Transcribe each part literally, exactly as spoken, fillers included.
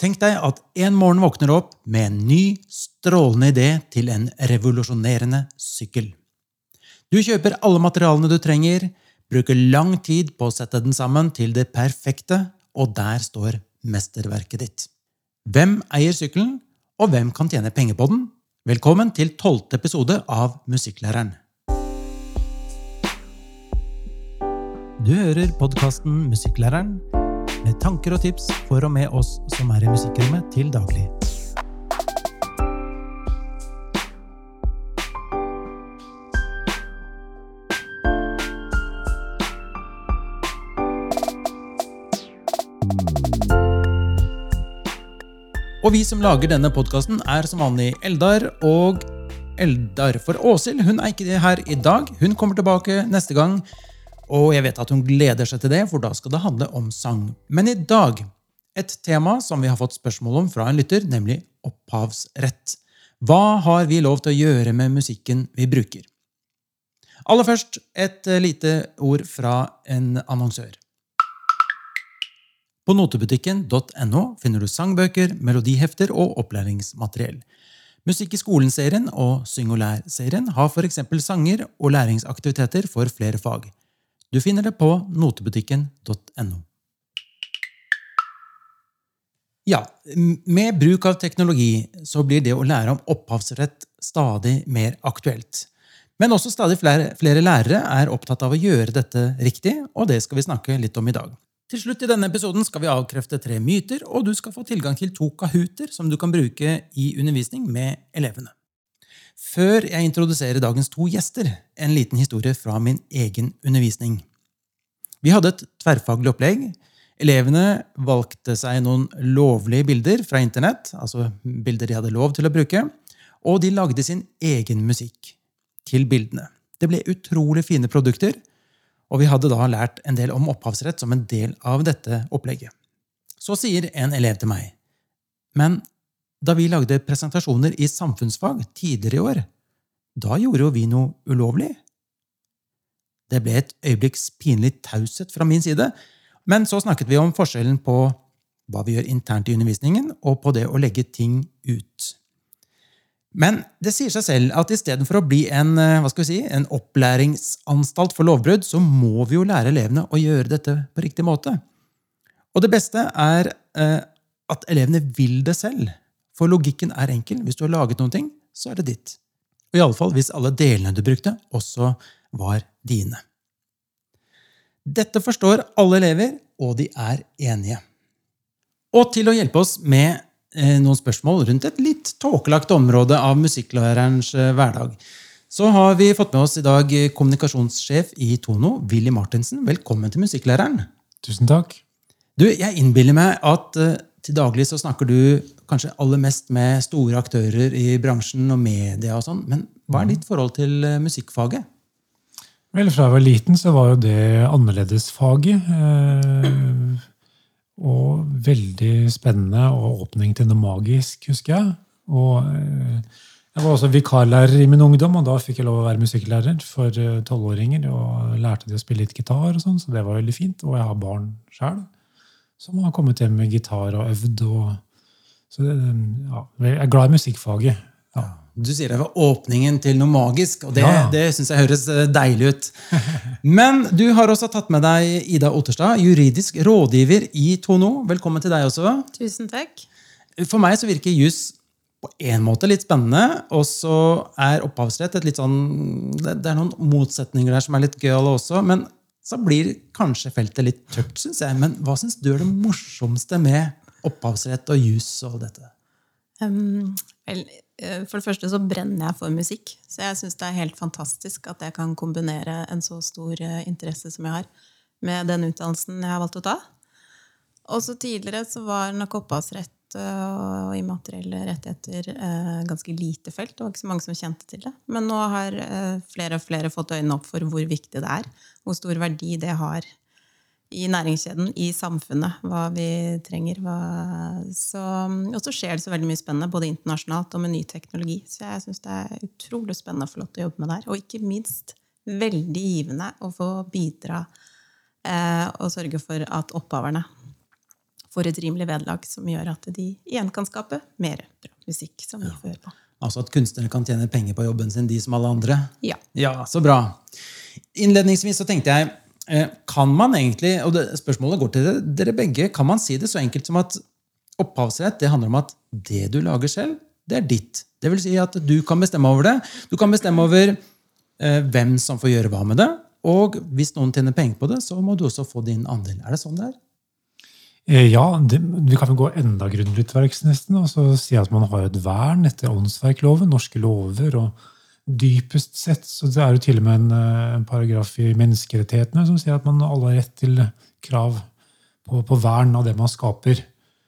Tenk deg at en morgen våkner opp med en ny, strålende idé til en revolusjonerende sykkel. Du kjøper alle materialene du trenger, bruker lang tid på å sette den sammen til det perfekte, og der står mesterverket ditt. Hvem eier sykkelen, og hvem kan tjene penger på den? Velkommen til tolvte episode av Musikklæreren. Du hører podcasten Musikklæreren, med tanker og tips for og med oss som er i musikkrommet til daglig. Og vi som lager denne podcasten er som vanlig Eldar og Eldar. For Åshild, hun er ikke her i dag. Hun kommer tilbake neste gang. Og jeg vet at hun gleder seg til det, for da skal det handle om sang. Men i dag, et tema som vi har fått spørsmål om fra en lytter, nemlig opphavsrett. Hva har vi lov til å gjøre med musikken vi bruker? Aller først, et lite ord fra en annonsør. På notebutikken punktum no finner du sangbøker, melodihefter og opplæringsmateriell. Musikk i skolen-serien og Syngolær-serien har for eksempel sanger og læringsaktiviteter for flere fag. Du finner det på notebutikken punktum no. Ja, med bruk av teknologi så blir det å lære om opphavsrett stadig mer aktuelt. Men også stadig flere, flere lærere er opptatt av å gjøre dette riktig, og det skal vi snakke litt om i dag. Til slutt i denne episoden skal vi avkrefte tre myter, og du skal få tilgang til to kahooter som du kan bruke i undervisning med elevene. Før jeg introduserer dagens to gjester, en liten historie fra min egen undervisning. Vi hadde et tverrfaglig opplegg. Elevene valgte seg noen lovlige bilder fra internett, altså bilder de hadde lov til å bruke, og de lagde sin egen musikk til bildene. Det ble utrolig fine produkter, og vi hadde da lært en del om opphavsrett som en del av dette opplegget. Så sier en elev til meg, men da vi lagde presentasjoner i samfunnsfag tidligere i år, da gjorde jo vi noe ulovlig. Det ble et øyeblikks pinlig taushet fra min side, men så snakket vi om forskjellen på hva vi gjør internt i undervisningen, og på det å legge ting ut. Men det sier seg selv at i stedet for å bli en, hva skal vi si, en opplæringsanstalt for lovbrudd, så må vi jo lære elevene å gjøre dette på riktig måte. Og det beste er eh, at elevene vil det selv. For logikken er enkel. Hvis du har laget noen ting, så er det ditt. Og i alle fall hvis alle delene du brukte også var dine. Dette forstår alle elever, og de er enige. Og til å hjelpe oss med eh, noen spørsmål rundt et litt tåkelagt område av musikklærerens eh, hverdag, så har vi fått med oss i dag kommunikasjonssjef i Tono, Willy Martinsen. Velkommen til musikklæreren. Tusen takk. Du, jeg innbiller meg at eh, til daglig så snakker du kanskje aller mest med store aktører i bransjen og media og sånn, men hva er ditt forhold til musikkfaget? Vel, fra jeg var liten så var jo det annerledesfaget, eh, og veldig spennende og åpning til noe magisk, husker jeg. Og eh, jeg var også vikarlærer i min ungdom, og da fikk jeg lov å være musikklærer for tolvåringer, og lærte de å spille litt gitar og sånn, så det var veldig fint, og jeg har barn selv, som har kommet hjem med gitar og øvd, og så ja, jeg er glad i musikkfaget. Ja. Du sier det var åpningen til noe magisk, og det, ja. det synes jeg høres deilig ut. Men du har også tatt med deg Ida Otterstad, juridisk rådgiver i Tono. Velkommen til deg også. Tusen takk. For meg så virker jus på en måte litt spennende, og så er opphavsrett et litt sånn, det, det er noen motsetninger der som er litt gøyale også, men så blir kanskje feltet litt tørt, synes jeg. Men hva synes du er det morsomste med opphavsrett og jus og dette? Um, vel, for det første så brenner jeg for musikk, så jeg synes det er helt fantastisk at jeg kan kombinere en så stor interesse som jeg har med den utdannelsen jeg har valgt å ta. Og så tidligere så var nok opphavsrett og immaterielle rettigheter ganske lite felt. Det var ikke så mange som kjente til det. Men nå har flere og flere fått øynene opp for hvor viktig det er, hvor stor verdi det har i næringskjeden, i samfunnet, hva vi trenger. Hva... Så, og så skjer det så veldig mye spennende, både internasjonalt og med ny teknologi. Så jeg synes det er utrolig spennende å få lov til å jobbe med der. Og ikke minst veldig givende å få bidra eh, og sørge for at opphaverne får et rimelig vedlag som gjør at de igjen kan skape mer bra musikk som vi får høre på. Altså at kunstnere kan tjene penger på jobben sin, de som alle andre? Ja. Ja, så bra. Innledningsvis så tenkte jeg, eh, kan man egentlig, og det, spørsmålet går til dere, dere begge, kan man si det så enkelt som at opphavsrett, det handler om at det du lager selv, det er ditt. Det vil si at du kan bestemme over det. Du kan bestemme over eh, hvem som får gjøre hva med det, og hvis noen tjener penger på det, så må du også få din andel. Er det sånn det er? Ja, det, vi kan gå enda grundigere til verks nesten, og så si at man har et vern etter åndsverkloven, norske lover, og dypest sett, så det er jo til og med en, en paragraf i menneskerettighetene som sier at man alle har rett til krav på, på vern av det man skaper.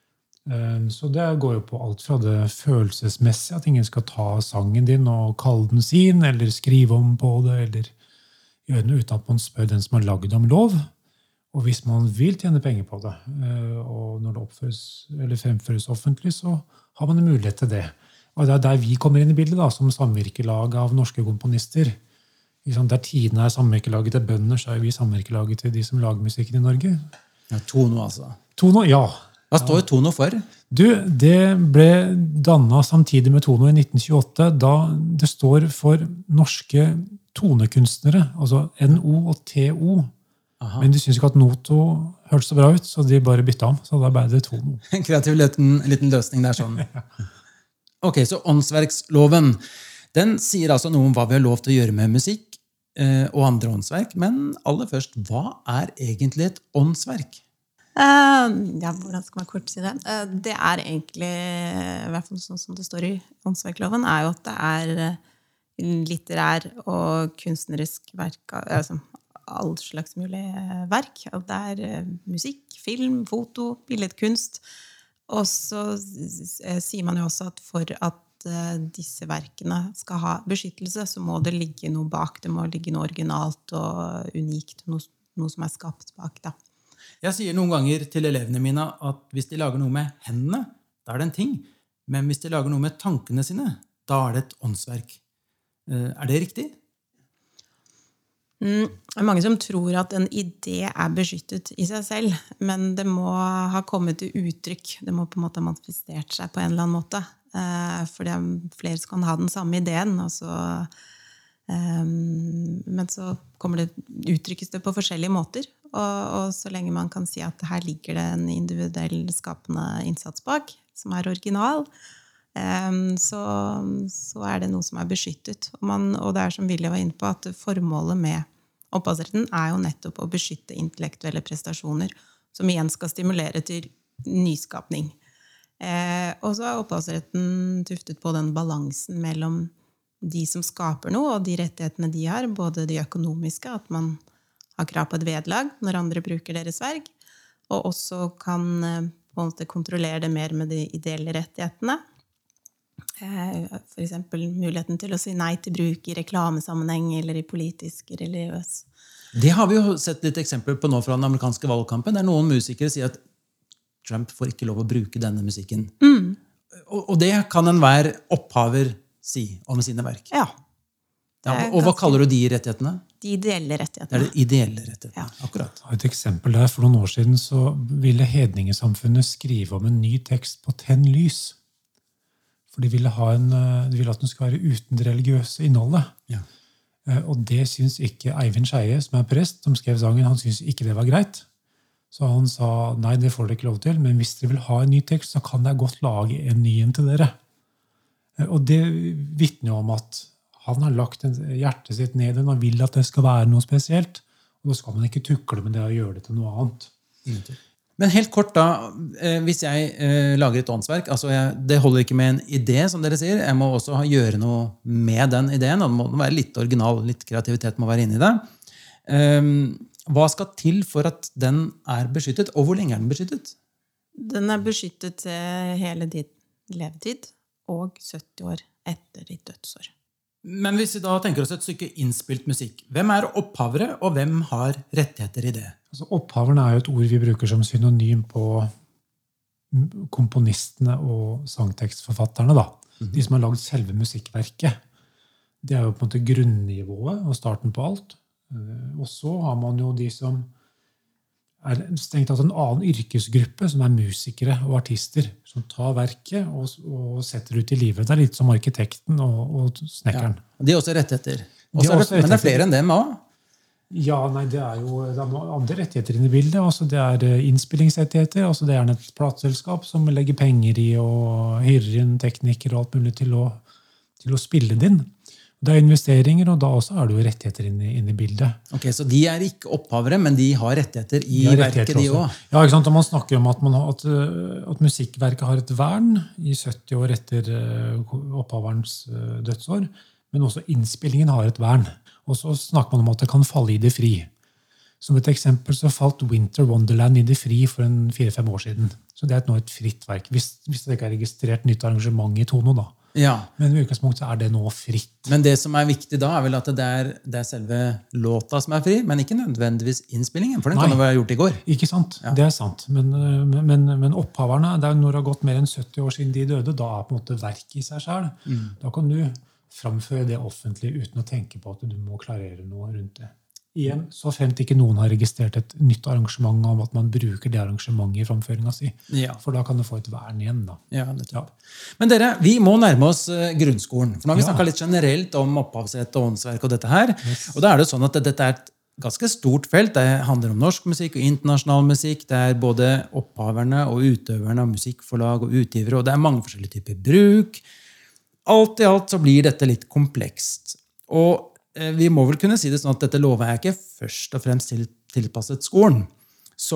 Så det går jo på alt fra det følelsesmessige, at ingen skal ta sangen din og kalle den sin, eller skrive om på det, eller gjøre noe uten at man spør den som har laget om lov. Og hvis man vil tjene penger på det, og når det oppføres, eller fremføres offentlig, så har man en mulighet til det. Og det er der vi kommer inn i bildet, da, som samvirkelag av norske komponister. Der Tine er samvirkelaget til bønder, så er vi samvirkelaget til de som lager musikken i Norge. Ja, Tono altså. Tono, ja. Hva står Tono for? Du, det ble dannet samtidig med Tono i nitten tjueåtte, da det står for norske tonekunstnere, altså N O og T O. Aha. Men de synes ikke at Noto hørtes så bra ut, så de bare bytta om. Så da ble det Tono. En kreativ liten, liten løsning der sånn. Ok, så åndsverksloven, den sier altså noe om hva vi har lov til å gjøre med musikk eh, og andre åndsverk, men aller først, hva er egentlig et åndsverk? Uh, ja, hvordan skal man kort si det? Uh, det er egentlig, i hvert fall sånn som det står i åndsverkloven, er jo at det er litterær og kunstnerisk verk, altså all slags mulig verk. Det er musikk, film, foto, billedkunst. Og så sier man jo også at for at disse verkene skal ha beskyttelse, så må det ligge noe bak. Det må ligge noe originalt og unikt, noe, noe som er skapt bak. Da. Jeg sier noen ganger til elevene mine at hvis de lager noe med hendene, da er det en ting. Men hvis de lager noe med tankene sine, da er det et åndsverk. Er det riktig? Mm, det er mange som tror at en idé er beskyttet i seg selv, men det må ha kommet til uttrykk. Det må på en måte ha manifestert seg på en eller annen måte. For det er flere som kan ha den samme ideen, og så, men så kommer det, uttrykkes det på forskjellige måter. Og, og så lenge man kan si at her ligger det en individuell skapende innsats bak, som er original, Så, så er det noe som er beskyttet. Og, man, og det er som Vilja var inne på, at formålet med opphavsretten er jo nettopp å beskytte intellektuelle prestasjoner, som igjen skal stimulere til nyskapning. Eh, og så er opphavsretten tuftet på den balansen mellom de som skaper noe, og de rettighetene de har, både de økonomiske, at man har krav på et vedlag når andre bruker deres verk, og også kan eh, på en måte kontrollere det mer med de ideelle rettighetene. For eksempel muligheten til å si nei til bruk i reklamesammenheng eller i politisk religiøs. Det har vi jo sett litt eksempler på nå fra den amerikanske valgkampen, der noen musikere sier at Trump får ikke lov å bruke denne musikken. Mm. Og, og det kan enhver opphaver si om sine verk. Ja. Ja, og hva kaller du de rettighetene? De ideelle rettighetene. Det er det ideelle rettighetene, ja. Akkurat. Et eksempel der, for noen år siden så ville hedningesamfunnet skrive om en ny tekst på tenn lys. For de ville, ha en, de ville at den skal være uten det religiøse innholdet. Ja. Og det syns ikke Eivind Skeie, som er prest, som skrev sangen, han syns ikke det var greit. Så han sa, nei, det får dere ikke lov til, men hvis dere vil ha en ny tekst, så kan jeg godt lage en ny en til dere. Og det vitner jo om at han har lagt hjertet sitt ned, og han vil at det skal være noe spesielt. Og da skal man ikke tukle med det og gjøre det til noe annet. Mm. Men helt kort da, hvis jeg lager et åndsverk, altså jeg, det holder ikke med en idé, som dere sier, jeg må også gjøre noe med den ideen, og det må være litt original, litt kreativitet må være inne i det. Hva skal til for at den er beskyttet, og hvor lenge er den beskyttet? Den er beskyttet til hele din levetid, og sytti år etter ditt dødsår. Men hvis vi da tenker oss et stykke innspilt musikk, hvem er opphavere, og hvem har rettigheter i det? Altså, opphaverne er jo et ord vi bruker som synonym på komponistene og sangtekstforfatterne, da. Mm-hmm. De som har laget selve musikkverket. Det er jo på en måte grunnnivået og starten på alt. Og så har man jo de som er strengt tatt en annen yrkesgruppe, som er musikere og artister, som tar verket og, og setter ut i livet. Det er litt som arkitekten og, og snekkeren. Ja. De har også rettigheter. De Også har er også det, men det er rettigheter. flere enn dem også. Ja, nei, det er jo det er andre rettigheter inne i bildet. Altså, det er eh, innspillingsrettigheter. Altså, det er et plateselskap som legger penger i og hyrer inn teknikere og alt mulig til å, til å spille det inn. Det er investeringer, og da også er det jo rettigheter inne, i- inne i bildet. Ok, Så de er ikke opphavere, men de har rettigheter i De har verket, rettigheter de også. også. Ja, ikke sant? Og man snakker om at, man har, at, øh, at musikkverket har et vern i sytti år etter øh, opphaverens øh, dødsår, men også innspillingen har et vern. Og så snakker man om at det kan falle i det fri. Som et eksempel så falt Winter Wonderland i det fri for en fire-fem år siden. Så det er nå et fritt verk, hvis, hvis det ikke er registrert nytt arrangement i Tono da. Ja. Men i utgangspunktet er det nå fritt. Men det som er viktig da, er vel at det er, det er selve låta som er fri, men ikke nødvendigvis innspillingen, for den Nei. kan jo være gjort i går. Ikke sant? Det er sant. Men, øh, men, men opphaverne, det er når det har gått mer enn sytti år siden de døde, da er på en måte verket i seg selv. Mm. Da kan du framføre det offentlig uten å tenke på at du må klarere noe rundt det. Igjen, så fremt ikke noen har registrert et nytt arrangement om at man bruker det arrangementet i framføringa si. Ja. For da kan du få et vern igjen. da. Ja, nettopp. Men dere, vi må nærme oss eh, grunnskolen. For nå har vi Ja. snakket litt generelt om opphavsrett og åndsverk og dette her. Og da er det sånn at dette er et ganske stort felt. Det handler om norsk musikk og internasjonal musikk. Det er både opphaverne og utøverne av musikkforlag og utgivere, og det er mange forskjellige typer bruk. Alt i alt så blir dette litt komplekst. Og eh, vi må vel kunne si det sånn at dette lovverket først og fremst til, tilpasset skolen. Så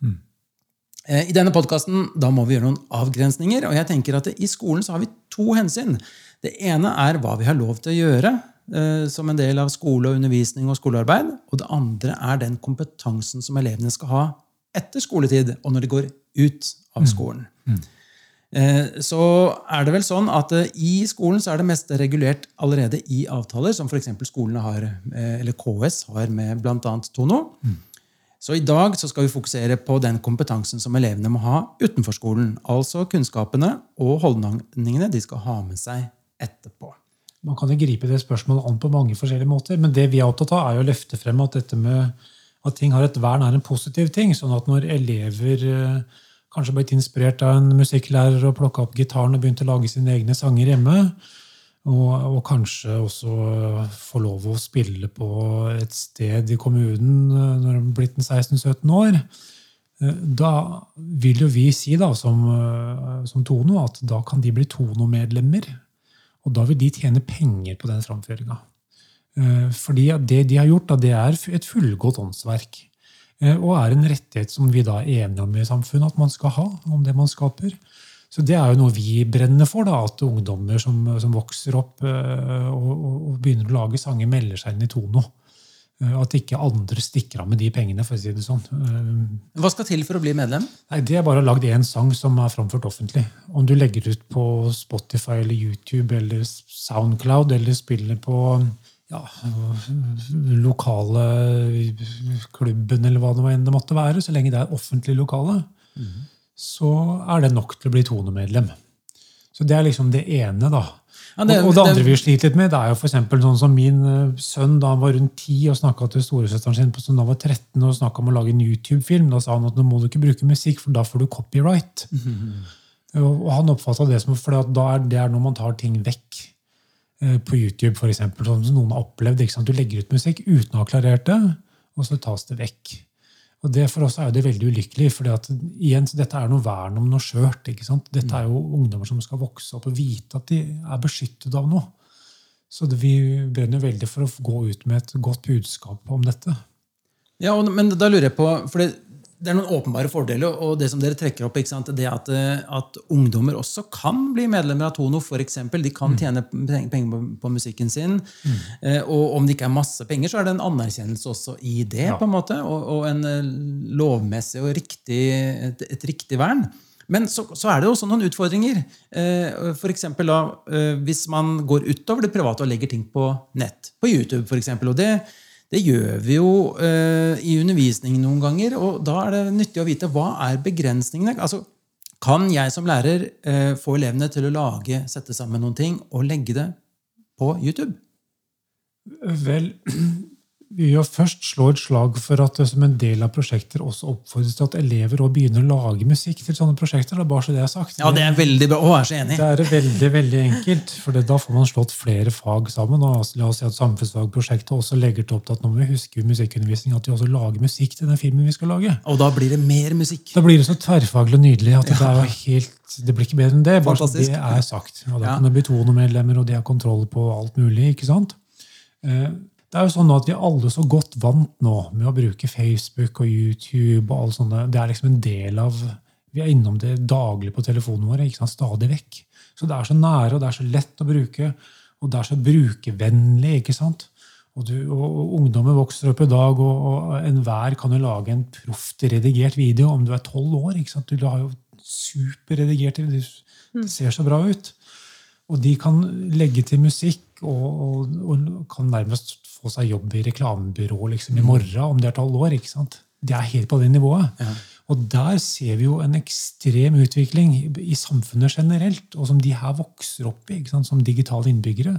eh, i denne podcasten da må vi gjøre noen avgrensninger, og jeg tenker at i skolen så har vi to hensyn. Det ene er hva vi har lov til å gjøre eh, som en del av skole og undervisning og skolearbeid, og det andre er den kompetansen som elevene skal ha etter skoletid, og når de går ut av skolen. Eh, Så er det vel sånn at eh, i skolen så er det meste regulert allerede i avtaler, som for eksempel skolene har, eh, eller K S har med blant annet Tono. Så i dag så skal vi fokusere på den kompetansen som elevene må ha utenfor skolen. Altså kunnskapene og holdningene de skal ha med seg etterpå. Man kan jo gripe det spørsmålet an på mange forskjellige måter, men det vi er opptatt av er jo å løfte frem at dette med at ting har et vern er en positiv ting, sånn at når elever eh, kanskje blitt inspirert av en musikklærer og plukket opp gitaren og begynt å lage sine egne sanger hjemme, og, og kanskje også få lov å spille på et sted i kommunen når de er blitt seksten sytten år, eh, da vil jo vi si da, som, eh, som Tono, at da kan de bli Tono-medlemmer, og da vil de tjene penger på den framføringa. Eh, Fordi at det de har gjort, da, det er et fullgodt åndsverk. Eh, Og er en rettighet som vi da er enige om i samfunnet at man skal ha, om det man skaper. Så det er jo noe vi brenner for, da, at ungdommer som, som vokser opp eh, og, og, og begynner å lage sanger, melder seg inn i Tono. Eh, At ikke andre stikker av med de pengene, for å si det sånn. Eh, Hva skal til for å bli medlem? Nei, det er bare lagd én sang som er framført offentlig. Om du legger ut på Spotify eller YouTube eller SoundCloud eller spiller på ja, lokale klubben eller hva det enn det måtte være, så lenge det er offentlig lokale, mm. så er det nok til å bli Tono-medlem. Så det er liksom det ene, da. Ja, det- og, og det andre det- vi sliter litt med, det er jo for eksempel sånn som min eh, sønn da han var rundt ti og snakket til storesøsteren sin på sånn da han var tretten og snakket om å lage en YouTube-film. Da sa han at nå må du ikke bruke musikk, for da får du copyright. Og, og han oppfattet det som, for da er det er når man tar ting vekk eh, på YouTube, for eksempel, sånn som noen har opplevd. Ikke sant? Du legger ut musikk uten å ha klarert det, og så tas det vekk. Og det for oss er jo det veldig ulykkelig, for igjen, så dette er noe vern om noe skjørt. Ikke sant? Dette er jo ungdommer som skal vokse opp og vite at de er beskyttet av noe. Så det, vi brenner veldig for å gå ut med et godt budskap om dette. Ja, og, men da lurer jeg på, for det, det er noen åpenbare fordeler, og det som dere trekker opp, ikke sant, det at, eh, at ungdommer også kan bli medlemmer av Tono, for eksempel. De kan tjene peng- penger på, på musikken sin, eh, og om det ikke er masse penger, så er det en anerkjennelse også i det, Ja. på en måte, og, og en eh, lovmessig og riktig, et, et riktig vern. Men så, så er det også noen utfordringer. Eh, For eksempel da, eh, hvis man går utover det private og legger ting på nett, på YouTube for eksempel, og det Det gjør vi jo eh, i undervisning noen ganger, og da er det nyttig å vite hva er begrensningene. Altså, kan jeg som lærer eh, få elevene til å lage, sette sammen noen ting og legge det på YouTube? Vel, vi vil jo først slå et slag for at det som en del av prosjekter også oppfordres til at elever også begynner å lage musikk til sånne prosjekter. Det er bare så det er sagt. Ja, det er veldig bra. Å, jeg er så enig. Det er veldig, veldig enkelt, for da får man slått flere fag sammen. Og la oss si at samfunnsfagprosjektet også legger til opp til at nå må vi huske i musikkundervisning at vi også lager musikk til den filmen vi skal lage. Og da blir det mer musikk. Da blir det så tverrfaglig og nydelig at det er jo helt, det blir ikke bedre enn det, bare så det er sagt. Og da kan det bli tonemedlemmer, og de har kontroll på alt mulig, ikke sant? Det er jo sånn at vi alle så godt vant nå med å bruke Facebook og YouTube og alt sånt. Det er liksom en del av, vi er innom det daglig på telefonen vår, ikke sant, stadig vekk. Så det er så nære, og det er så lett å bruke, og det er så brukervennlig, ikke sant? Og, du, og, og ungdommer vokser opp i dag, og, og enhver kan jo lage en proft redigert video om du er tolv år, ikke sant? Du har jo superredigert, det ser så bra ut. Og de kan legge til musikk, og, og, og kan nærmest få seg jobb i reklamebyrå liksom, i morgen, om det er tolv år, ikke sant? Det er helt på det nivået. Ja. Og der ser vi jo en ekstrem utvikling i samfunnet generelt, og som de her vokser opp i, ikke sant? Som digitale innbyggere.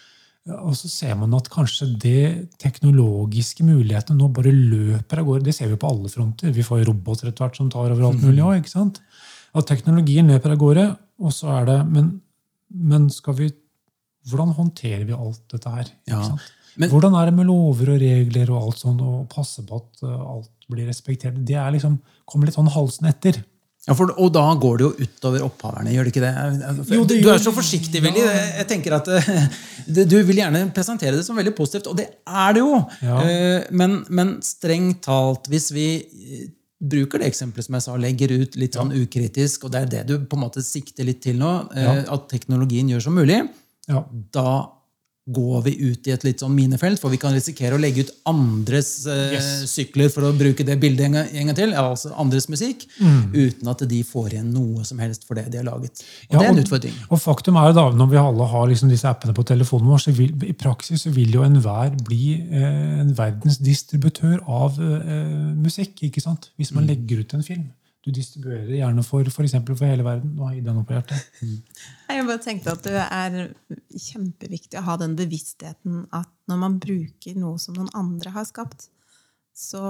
Og så ser man at kanskje det teknologiske mulighetene nå bare løper av gårde. Det ser vi på alle fronter. Vi får roboter etter hvert som tar over alt mulig også, ikke sant? At teknologien løper av gårde, og så er det, men, men skal vi, hvordan håndterer vi alt dette her? Ikke sant? Men, hvordan er det med lover og regler og alt sånt, og passe på at alt blir respektert? Det er liksom, kommer litt sånn halsen etter. Ja, for, og da går det jo utover opphaverne, gjør det ikke det? Jo, det du er så forsiktig, veldig. Jeg tenker at du vil gjerne presentere det som veldig positivt, og det er det jo. Ja. Men, men strengt talt, hvis vi bruker det eksempelet som jeg sa, legger ut litt sånn ukritisk, og det er det du på en måte sikter litt til nå, ja. At teknologien gjør som mulig, ja. Da går vi ut i et litt sånn minefelt, for vi kan risikere å legge ut andres eh, yes. sykler for å bruke det bildet en gang, en gang til, altså andres musikk, mm. uten at de får igjen noe som helst for det de har laget. Og ja, det er en utfordring. Og, og faktum er jo da, når vi alle har liksom disse appene på telefonen vår, så vil, i praksis så vil jo enhver bli eh, en verdensdistributør av eh, musikk, ikke sant? Hvis man mm. legger ut en film. Du distribuerer gjerne for, for eksempel for hele verden. Nå har jeg den opp på hjertet. Mm. Jeg bare tenkte at det er kjempeviktig å ha den bevisstheten at når man bruker noe som noen andre har skapt, så,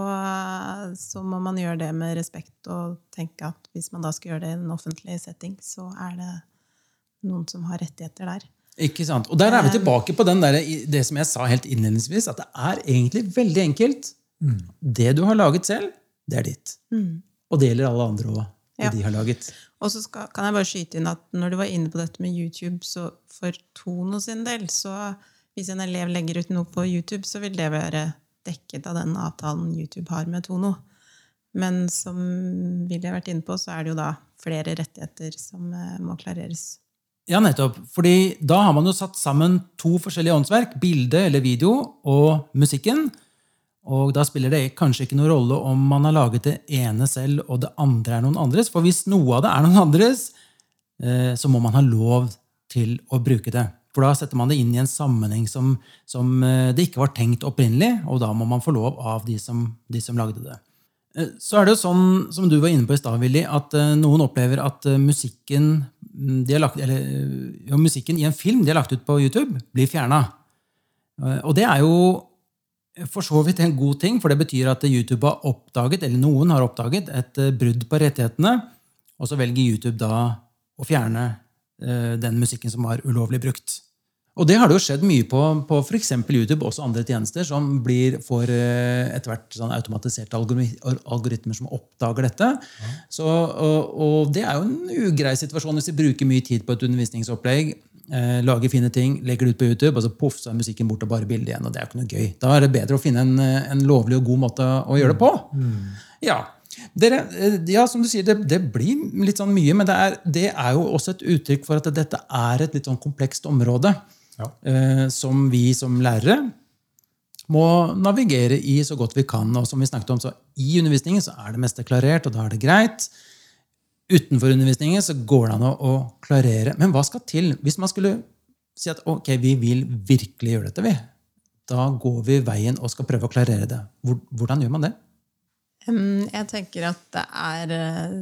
så må man gjøre det med respekt og tenke at hvis man da skal gjøre det i en offentlig setting, så er det noen som har rettigheter der. Ikke sant? Og der er vi tilbake på den der, det som jeg sa helt innledningsvis, at det er egentlig veldig enkelt. Mm. Det du har laget selv, det er ditt. Mm. Og det gjelder alle andre også, det ja. De har laget. Og så skal, kan jeg bare skyte inn at når du var inne på dette med YouTube, så for Tono sin del, så hvis en elev legger ut noe på YouTube, så vil det være dekket av den avtalen YouTube har med Tono. Men som vi har vært inne på, så er det jo da flere rettigheter som må klareres. Ja, nettopp. Fordi da har man jo satt sammen to forskjellige åndsverk, bilde eller video og musikken. Og da spiller det kanskje ikke noen rolle om man har laget det ene selv og det andre er noen andres. For hvis noe av det er noen andres, så må man ha lov til å bruke det. For da setter man det inn i en sammenheng som, som det ikke var tenkt opprinnelig, og da må man få lov av de som, de som lagde det. Så er det jo sånn, som du var inne på i stad, Willy, at noen opplever at musikken, de har lagt, eller, jo, musikken i en film de har lagt ut på YouTube blir fjernet. Og det er jo for så vidt en god ting, for det betyr at YouTube har oppdaget, eller noen har oppdaget, et brudd på rettighetene, og så velger YouTube da å fjerne uh, den musikken som var ulovlig brukt. Og det har det jo skjedd mye på, på for eksempel YouTube, også andre tjenester, som blir for uh, etter hvert sånn automatiserte algoritmer som oppdager dette. Ja. Så, og, og det er jo en ugrei situasjon hvis vi bruker mye tid på et undervisningsopplegg, Eh, lager fine ting, legger det ut på YouTube, og så puff, så er musikken bort og bare bildet igjen, og det er jo ikke noe gøy. Da er det bedre å finne en, en lovlig og god måte å gjøre det på. Mm. Ja, Dere, ja, som du sier, det, det blir litt sånn mye, men det er, det er jo også et uttrykk for at dette er et litt sånn komplekst område, ja. eh, som vi som lærere må navigere i så godt vi kan, og som vi snakket om, så i undervisningen så er det meste klarert, og da er det greit. Utenfor undervisningen så går det an å klarere. Men hva skal til hvis man skulle si at ok, vi vil virkelig gjøre dette? Vi. Da går vi veien og skal prøve å klarere det. Hvordan gjør man det? Jeg tenker at det er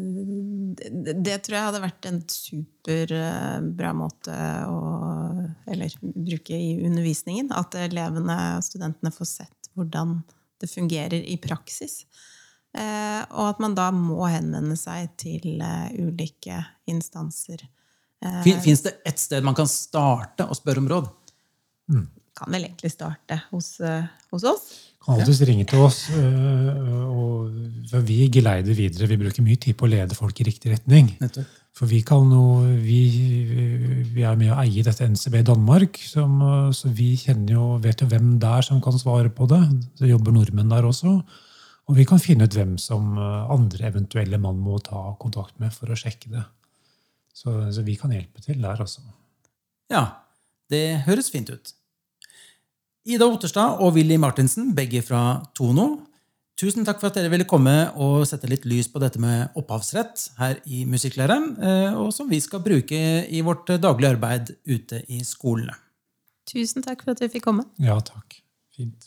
det tror jeg hadde vært en superbra måte å eller, bruke i undervisningen. At elevene og studentene får sett vet hvordan det fungerer i praksis. Eh, og at man da må henvende seg til eh, ulike instanser. Eh, Fins det et sted man kan starte og spørre om råd? Mm. Kan vel egentlig starte hos, eh, hos oss. Kan alltid ringe til oss, og vi geleider videre. Vi bruker mye tid på å lede folk i riktig retning. Nettopp. For vi, kan jo, vi, vi er med å eie dette N C B i Danmark, som, så vi kjenner jo, vet jo hvem der som kan svare på det. Det jobber nordmenn der også. Og vi kan finne ut hvem som andre eventuelle man må ta kontakt med for å sjekke det. Så, så vi kan hjelpe til der også. Ja, det høres fint ut. Ida Otterstad og Willy Martinsen, begge fra Tono. Tusen takk for at dere ville komme og sette litt lys på dette med opphavsrett her i Musikklæreren, og som vi skal bruke i vårt daglige arbeid ute i skolene. Tusen takk for at vi fikk komme. Ja, takk. Fint.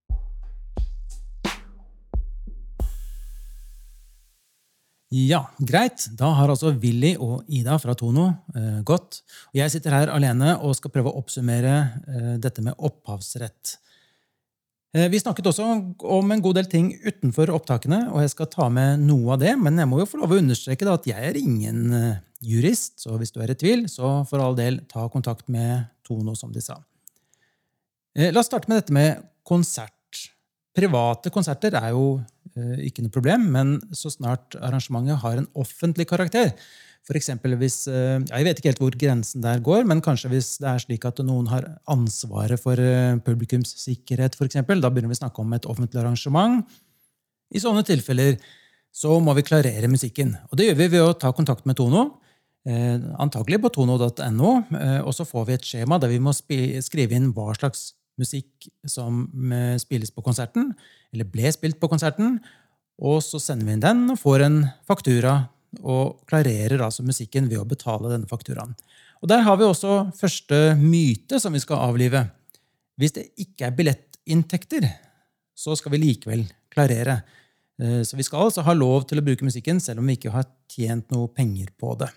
Ja, greit. Da har altså Willy og Ida fra Tono eh, gått. Og jeg sitter her alene og skal prøve å oppsummere eh, dette med opphavsrett. Eh, vi snakket også om en god del ting utenfor opptakene, og jeg skal ta med noe av det, men jeg må jo få lov å understreke da, at jeg er ingen eh, jurist, så hvis du er i tvil, så for all del ta kontakt med Tono, som de sa. Eh, la oss starte med dette med konsert. Private konserter er jo eh, ikke noe problem, men så snart arrangementet har en offentlig karakter, for eksempel hvis, eh, jeg vet ikke helt hvor grensen der går, men kanskje hvis det er slik at noen har ansvaret for eh, publikums sikkerhet, for eksempel, da begynner vi å snakke om et offentlig arrangement. I sånne tilfeller så må vi klarere musikken, og det gjør vi ved å ta kontakt med Tono, eh, antagelig på tono punktum no, eh, og så får vi et skjema der vi må skrive inn hva slags musikk som spilles på konserten, eller ble spilt på konserten, og så sender vi inn den og får en faktura og klarerer altså musikken ved å betale denne fakturaen. Og der har vi også første myte som vi skal avlive. Hvis det ikke er billettinntekter, så skal vi likevel klarere. Så vi skal altså ha lov til å bruke musikken selv om vi ikke har tjent noe penger på det.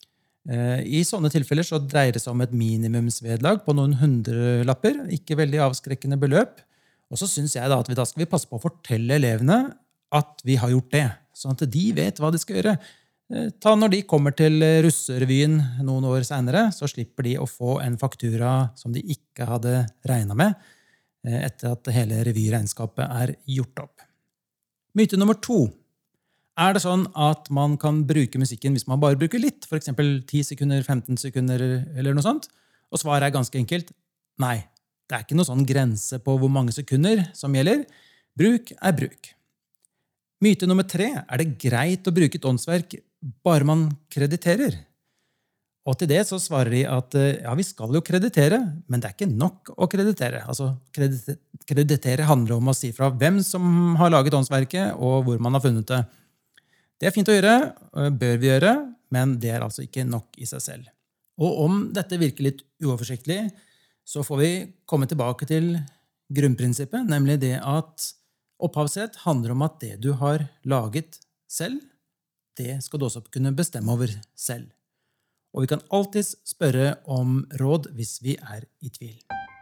I sånne tilfeller så dreier det seg om et minimumsvedlag på noen hundrelapper, ikke veldig avskrekkende beløp. Og så synes jeg da at vi da skal vi passe på å fortelle elevene at vi har gjort det, sånn at de vet hva de skal gjøre. Ta når de kommer til russerevyen noen år senere, så slipper de å få en faktura som de ikke hadde regnet med etter at hele revyregnskapet er gjort opp. Myte nummer to. Er det sånn at man kan bruke musikken hvis man bare bruker litt, for eksempel ti sekunder, femten sekunder eller noe sånt? Og svaret er ganske enkelt, nei. Det er ikke noe sånn grense på hvor mange sekunder som gjelder. Bruk er bruk. Myte nummer tre, er det greit å bruke et åndsverk bare man krediterer? Og til det så svarer de at ja, vi skal jo kreditere, men det er ikke nok å kreditere. Altså, kreditere handler om å si fra hvem som har laget åndsverket og hvor man har funnet det. Det er fint å gjøre, bør vi gjøre, men det er altså ikke nok i seg selv. Og om dette virker litt uoversiktlig, så får vi komme tilbake til grunnprinsippet, nemlig det at opphavsrett handler om at det du har laget selv, det skal du også kunne bestemme over selv. Og vi kan alltid spørre om råd hvis vi er i tvil.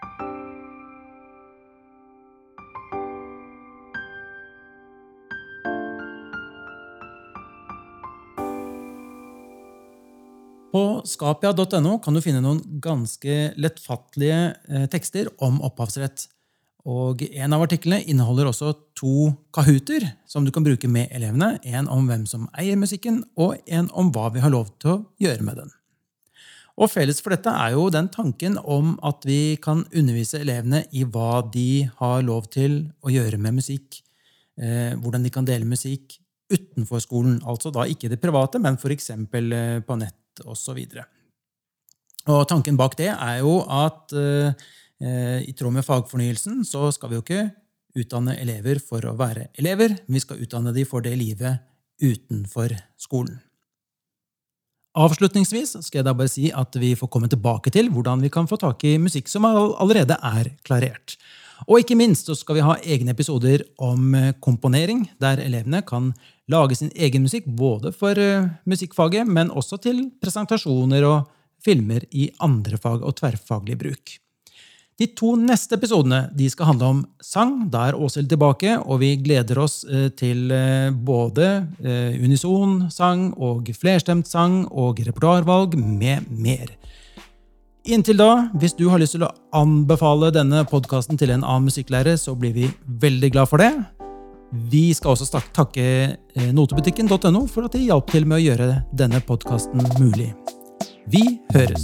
På skapia punktum no kan du finne noen ganske lettfattelige eh, tekster om opphavsrett. Og en av artiklene inneholder også to kahooter som du kan bruke med elevene. En om hvem som eier musikken, og en om hva vi har lov til å gjøre med den. Og felles for dette er jo den tanken om at vi kan undervise elevene i hva de har lov til å gjøre med musikk, eh, hvordan de kan dele musikk utenfor skolen. Altså da ikke det private, men for eksempel eh, på nett og så videre. Og tanken bak det er jo at eh, i tråd med fagfornyelsen så skal vi jo ikke utdanne elever for å være elever, men vi skal utdanne dem for det livet utenfor skolen. Avslutningsvis skal jeg da bare si at vi får komme tilbake til hvordan vi kan få tak i musikk som allerede er klarert. Og ikke minst så skal vi ha egne episoder om komponering, der elevene kan lage sin egen musikk, både for musikkfaget, men også til presentasjoner og filmer i andre fag og tverrfaglig bruk. De to neste episodene de skal handle om sang. Da er Åshild tilbake, og vi gleder oss til både unison sang og flerstemt sang og repertoarvalg med mer. Inntil da, hvis du har lyst til å anbefale denne podcasten til en annen musikklærer, så blir vi veldig glad for det. Vi skal også takke notebutikken punktum no for at de hjalp til med å gjøre denne podcasten mulig. Vi høres!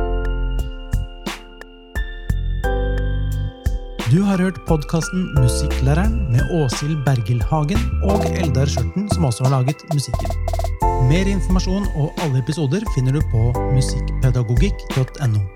Du har hørt podcasten Musikklæreren med Åshild Bergil Hagen og Eldar Skjørten, som også har laget musikken. Mer informasjon og alle episoder finner du på musikkpedagogikk punktum no.